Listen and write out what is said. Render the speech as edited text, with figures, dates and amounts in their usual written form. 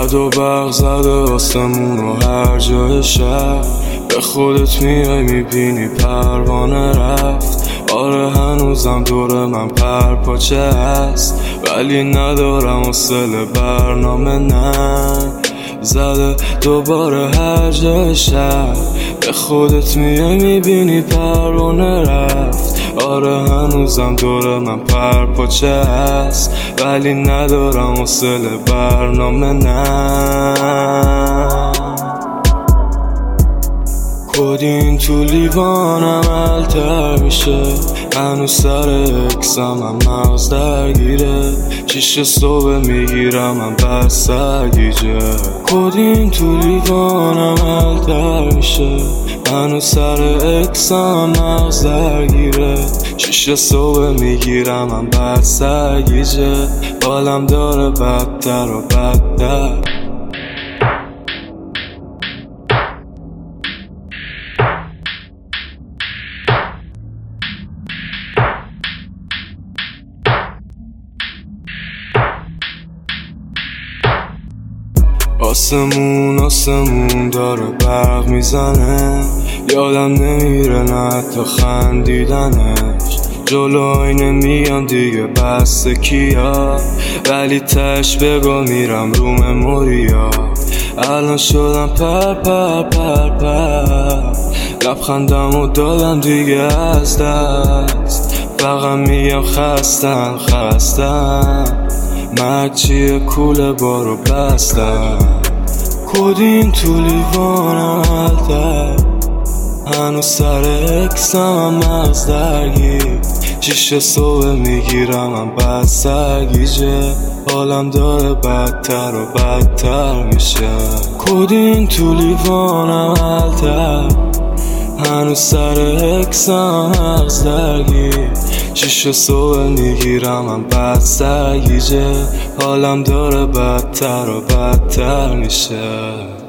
رد و برق زده آسمون و هر جای شهر به خودت میای میبینی پروانه رفت. آره هنوزم دور من پرپاچه هست ولی ندارم حوصله برنامه نه زده دوباره هر جای شهر به خودت میای میبینی پروانه رفت. آره هنوزم دور من پرپاچه هست ولی ندارم حوصله برنامه نه. کدین تو لیوانم حل‌تر میشه هنوز سر اکسم هم مغز درگیره 6 صبح میگیرم من بس سرگیجه. کدین تو لیوانم حل‌تر میشه هنوز سر اکسم هم مغز درگیره 6 صبح میگیرم من بس سرگیجه. حالم داره بدتر و بدتر. آسمون داره برق میزنه یادم نمیره نه حتی خندیدنش. جلو آینه میام دیگه بسته کیا ولی تش بگو میرم رو مموریا. الان شدم پر لبخندم و دادم دیگه از دست. فقط میگم خستم مچیه کوله بارو بستم. کدین تو لیوانم حل‌تر هنوز سر اکسم هم مغز درگیر 6 صبح میگیرم من بد سرگیجه. حالم داره بدتر و بدتر میشه. کدین تو لیوانم حل‌تر هنوز سر اکسم مغز درگیر 6 صبح میگیرم من بد سرگیجه. حالم داره بدتر و بدتر میشه.